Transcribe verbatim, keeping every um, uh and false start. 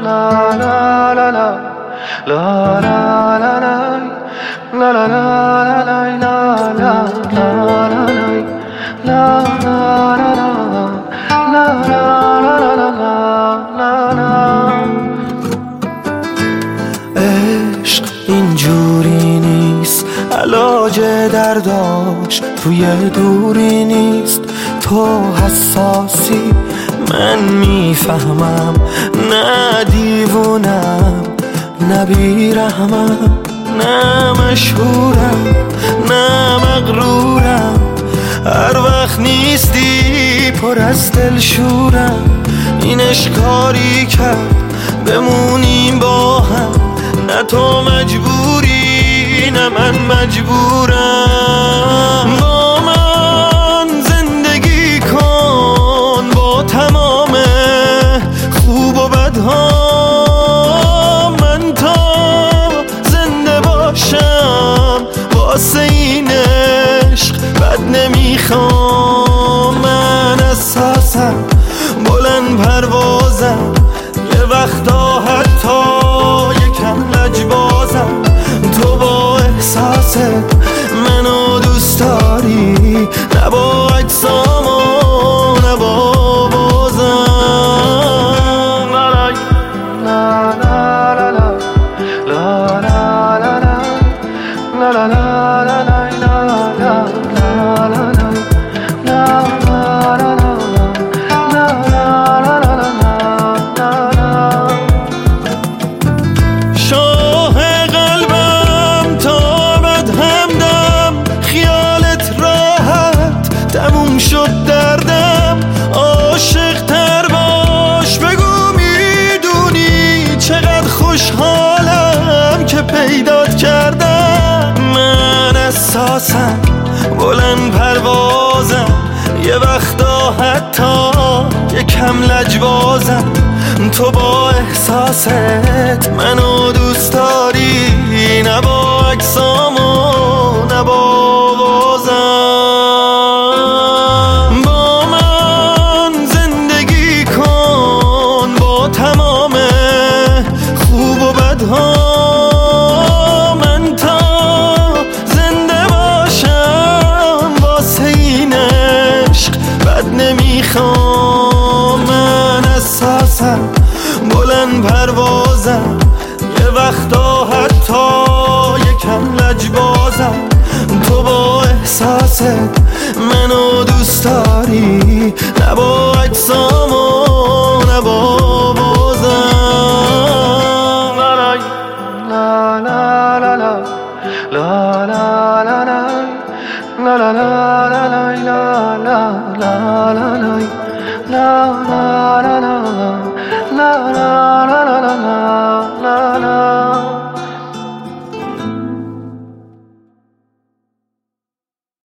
عشق اینجوری نیست، علاج درداش توی دوری نیست. تو حساسی من میفهمم، نه دیوونم نه بیرحمم، نه مشهورم نه مغرورم. هر وقت نیستی پر از دلشورم. این اشکاری کرد بمونیم با هم، نه تو مجبوری نه من مجبورم. با من زندگی کن با تمام خوب و بدها، من تا زنده باشم واسه این عشق بد نمیخوام. من اساسم بلند پروازم، یه وقتا حتی یکم لجبازم. تو با احساست منو دوست داری، نه با اجسام و نه با بازم. لا لا لا لا لا لا لا لا لا لا شد دردم. عاشق تر باش بگو میدونی چقدر خوشحالم که پیدات کردم. من اساسم بلند پروازم، یه وقتا حتی یکم لجبازم. تو با احساست منو دوست داری، نه با اجسام و نه با من تا زنده باشم واسه این عشق بد نمیخوام. من اساسم بلند پروازم، یه وقتا حتی یکم لجبازم. تو با احساست منو دوست داری، نه با اجسام و نه با بازم. La la la la la la la la la la la la la la la la la la